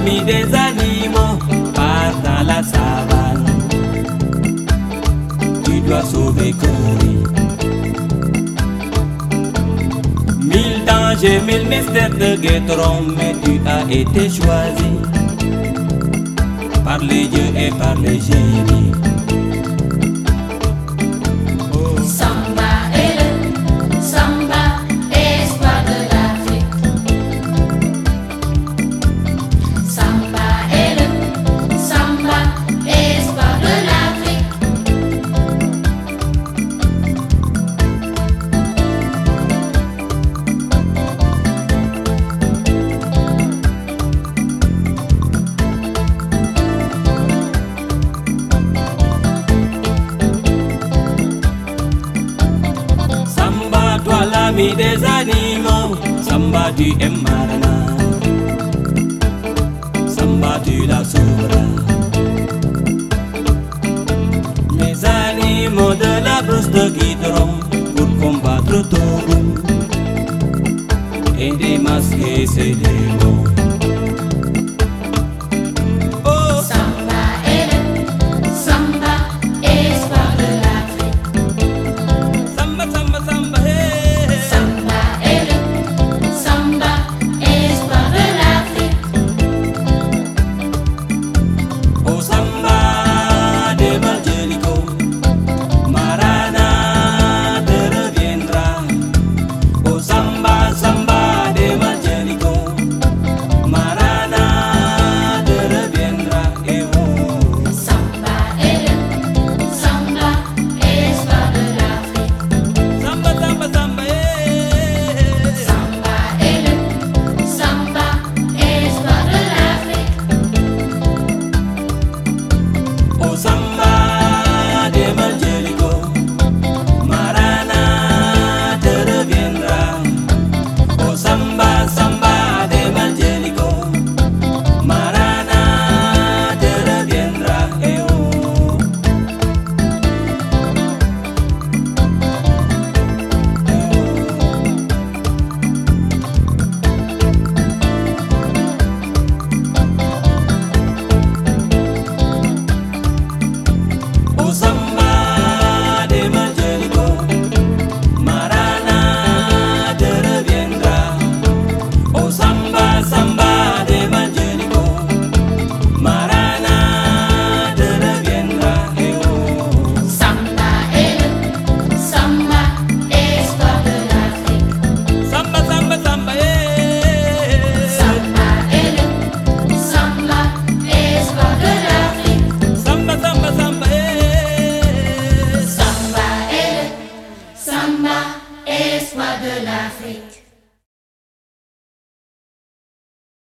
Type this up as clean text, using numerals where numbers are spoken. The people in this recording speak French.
l'ami des animaux, pars dans la savane. Tu dois sauver Cory. 1000 dangers, 1000 mystères te guetteront, mais tu as été choisi par les dieux et par les génies. Toi l'ami des animaux, Samba tu aimes Marana, Samba tu la sauveras. Les animaux de la brousse te guideront pour combattre ton goût et démasquer ces démons.